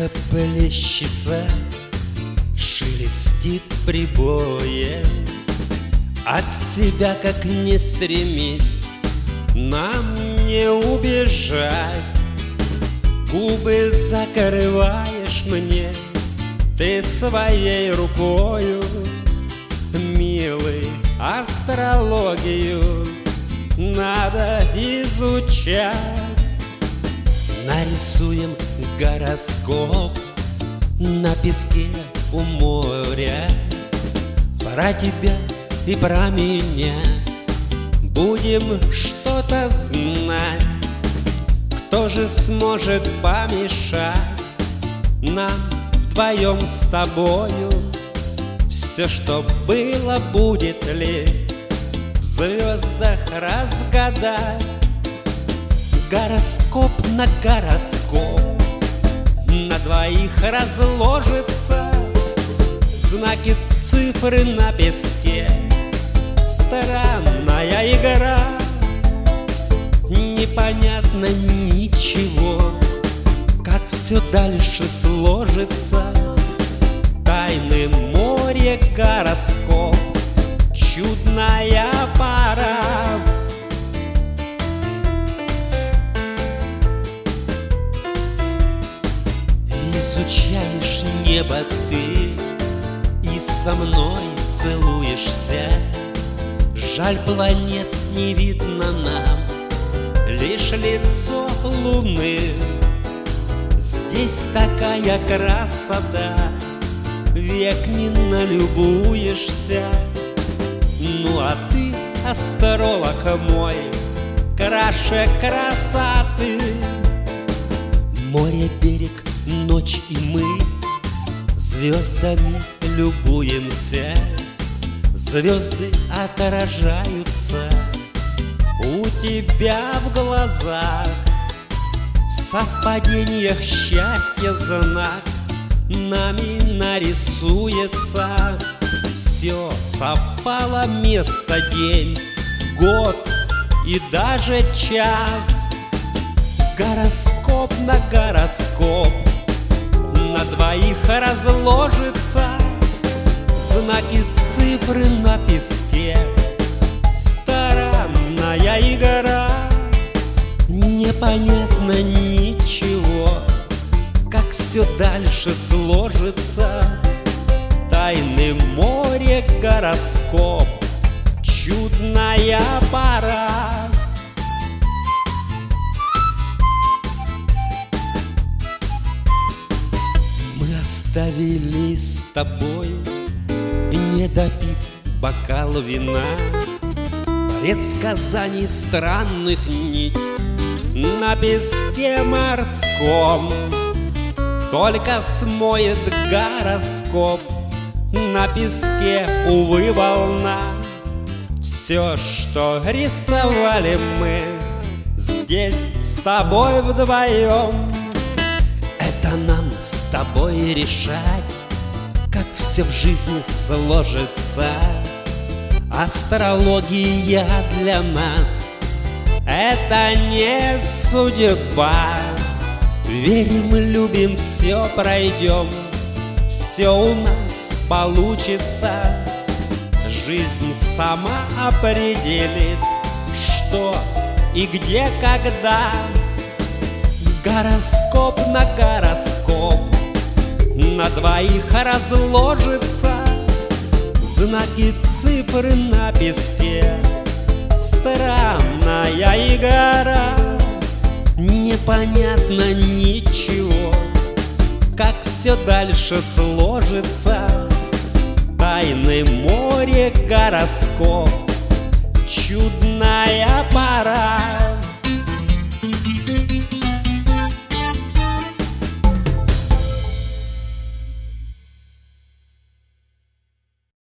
Тихо плещется, шелестит прибоем. От себя, как не стремись, нам не убежать. Губы закрываешь мне ты своей рукою, милый, астрологию надо изучать. Нарисуем гороскоп на песке у моря. Про тебя и про меня будем что-то знать. Кто же сможет помешать нам вдвоем с тобою? Все, что было, будет ли в звездах разгадать? Гороскоп на гороскоп на двоих разложится. Знаки, цифры на песке, странная игра. Непонятно ничего, как все дальше сложится. Тайны море, гороскоп, чудная пара. Изучаешь небо ты и со мной целуешься. Жаль, планет не видно нам, лишь лицо луны. Здесь такая красота, век не налюбуешься. Ну а ты, астролог мой, краше красоты. Море, берег, ночь и мы звездами любуемся. Звезды отражаются у тебя в глазах. В совпадениях счастья знак нами нарисуется. Все совпало, место, день, год и даже час. Гороскоп на гороскоп на двоих разложится. Знаки, цифры на песке, странная игра. Непонятно ничего, как все дальше сложится. Тайны море, гороскоп, чудная пора. Мы оставили с тобой, не допив бокал вина, предсказаний странных нить на песке морском. Только смоет гороскоп на песке, увы, волна. Все, что рисовали мы здесь с тобой вдвоем, это нам с тобой решать, как все в жизни сложится. Астрология для нас — это не судьба. Верим, любим, все пройдем, все у нас получится. Жизнь сама определит, что и где, когда. Гороскоп на гороскоп на двоих разложится. Знаки, цифры на песке, странная игра. Непонятно ничего, как все дальше сложится. Тайны море, гороскоп, чудная пора.